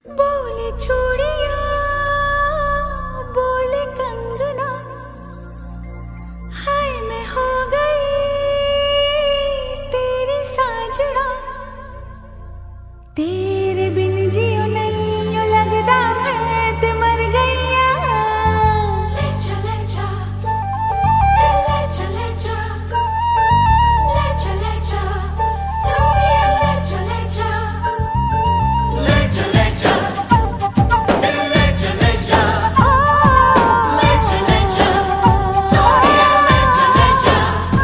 बोले चूड़िया बोले कंगना, हाय मैं हो गई तेरी साजना, तेरे बिन जियो नहीं लगदा मैं ते मर गईया। ले चले जा ले चले जा ले चले जा सोनिया, ले चले जा ले चले जा ले चले जा ले चले जा सोनिया, ले चले जा।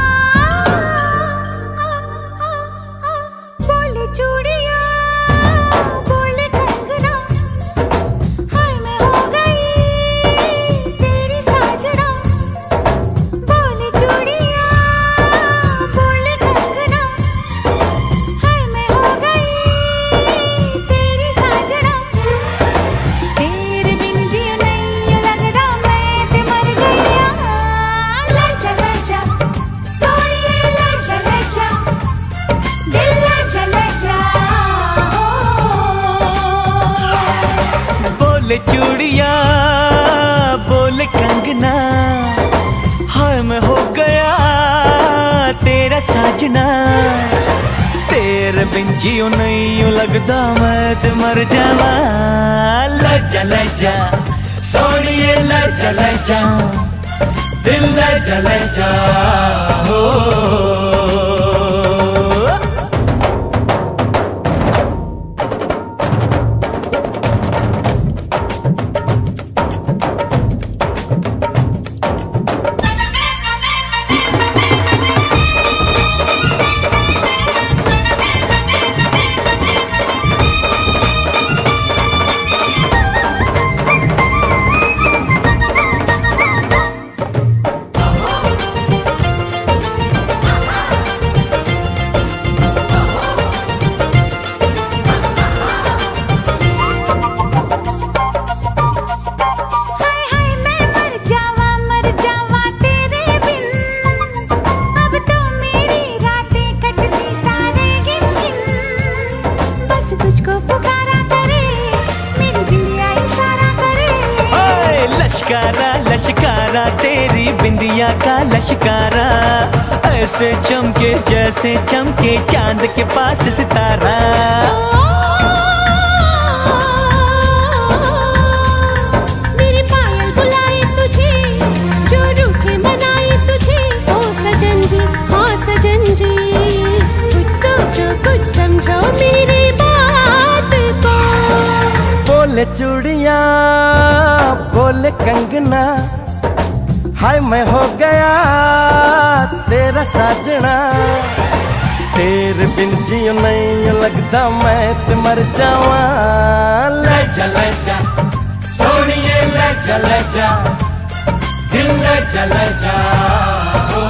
बोले चूड़िया बोले कंगना, हाय मैं हो गई तेरी साजना, बोले चूड़िया बोले कंगना, हाय मैं हो गई तेरी साजना, तेरे बिन जियो नहीं लगदा मैं ते मर गईया। ले चले जा सोनिए ले चले जा, दिल ले चले जा। बोले चूड़िया बोले कंगना, हाय मैं हो गया तेरा साजना, तेरे बिन जियो नहीं लगदा मैं ते मर जावा। ले चले जा सोनिए ले चले जा, दिल ले चले जा हो। हाय हाय मैं मर जावा तेरे बिन, अब तो मेरी रातें कटती तारे गिन गिन, बस तुझको पुकारा करे मेरी दिलिया इशारा करे। ओए लश्कारा लश्कारा तेरी बिंदिया का लश्कारा, ऐसे चमके जैसे चमके चांद के पास सितारा। मेरी पायल बुलाए तुझे, जो रूठे मनाए तुझे, ओ सजन जी हाँ सजन जी, कुछ सोचो कुछ समझो मेरी बात को। बोले चूड़िया बोले कंगना, हाय मैं हो गया तेरा साजना, तेरे बिन जियो नहीं लगदा मैं ते मर जावा। ले चले जा सोनिए ले चले जा, दिल ले चले जा हो।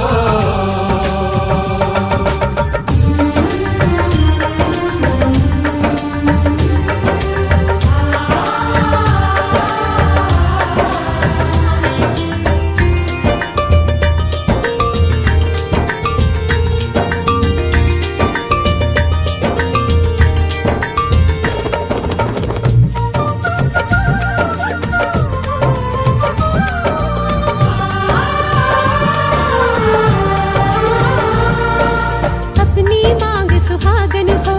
अपनी मांग सुहागन हो,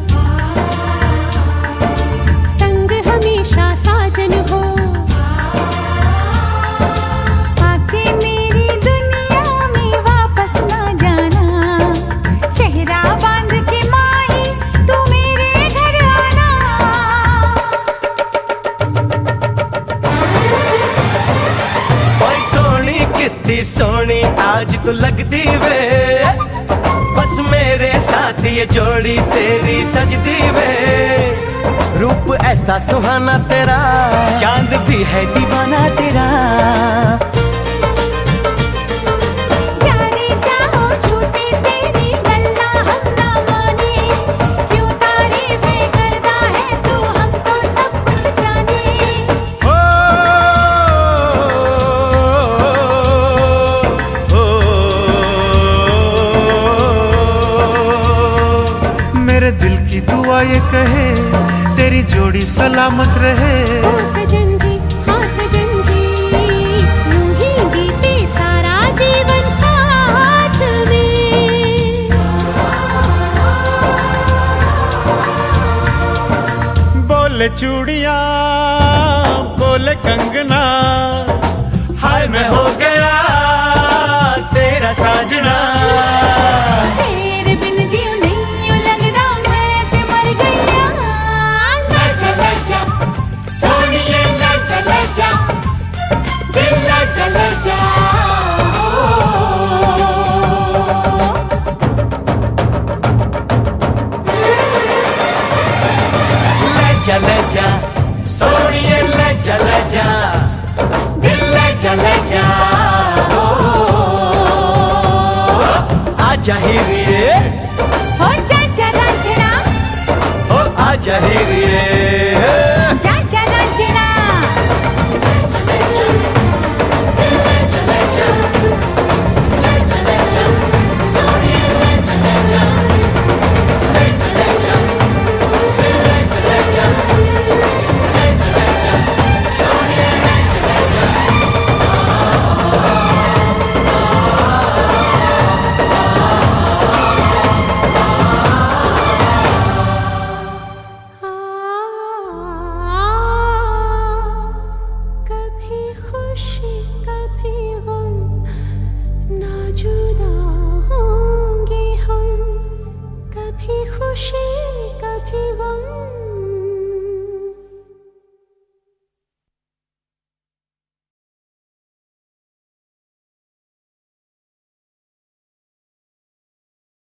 संग हमेशा साजन हो, आके मेरी दुनिया में वापस ना जाना, सेहरा बांध के माही तू मेरे घर आना। ओए सोनी कितनी सोनी आज तू लगदी वे, बस मेरे साथ ये जोड़ी तेरी सजदी वे। रूप ऐसा सुहाना तेरा, चांद भी है दीवाना तेरा। जाने चाहो झूठी तेरी गल्ला हम ना माने, क्यों तारीफें करता है तू हमको सब कुछ जाने। मेरे दिल की दुआ ये कहे तेरी जोड़ी सलामत रहे। ओ सजन जी, हाँ सजन जी, यूं ही बीते सारा जीवन साथ में। बोले चूड़ियां, बोले कंगना, हाय मैं हो गया तेरा साजना। तेरे बिन जीव नहीं यूं लगदा मैं ते मर गया। लजा लजा सोनिए लजा लजा, दिल लजा लजा। लजा लजा सोनिए लजा लजा, दिल लजा लजा। आजा हीरिए, हो चाचा रांझना, ओ आजा हीरिए, चाचा रांझना। कभी खुशी कभी गम, ना जुदा होंगे हम। कभी खुशी कभी गम,